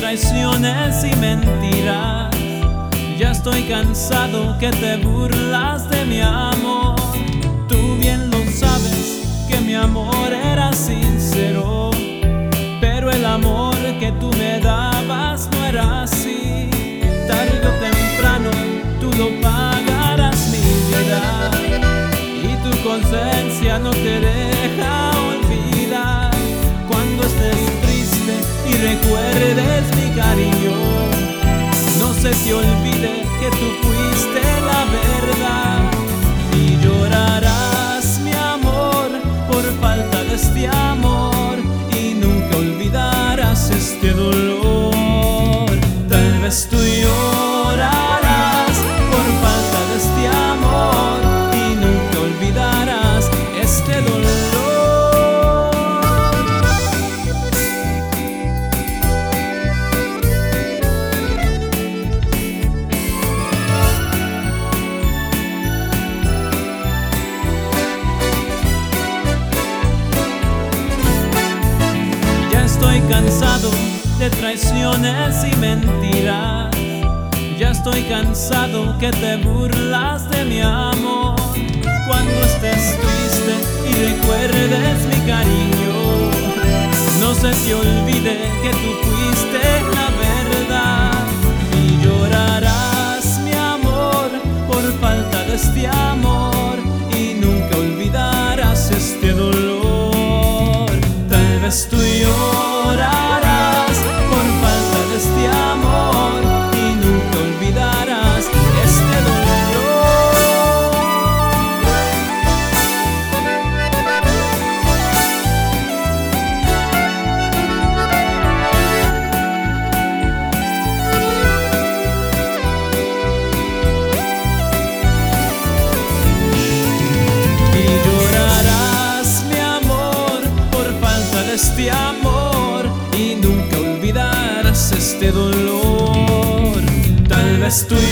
traiciones y mentiras. Ya estoy cansado que te burlas de mi amor. Tú bien lo sabes que mi amor era sincero, pero el amor que tú me dabas no era así. Tarde o temprano tú lo pagarás, mi vida, y tu conciencia no te deja olvidar. Cuando estés triste y recuerdes mi cariño, no se te olvide que tú fuiste la verdad. Y llorarás, mi amor, por falta de este amor, y nunca olvidarás este dolor. Tal vez tú llorarás por falta de este amor, y nunca olvidarás este dolor. Estoy cansado de traiciones y mentiras. Ya estoy cansado que te burlas de mi amor. Cuando estés triste y recuerdes mi cariño, no se te olvide que tú fuiste la verdad. Y llorarás, mi amor, por falta de este amor, y nunca olvidarás este dolor. Tal vez tú llorarás por falta de este amor, y nunca olvidarás este dolor. Y llorarás, mi amor, por falta de este amor, y nunca olvidarás este dolor. Tal vez tú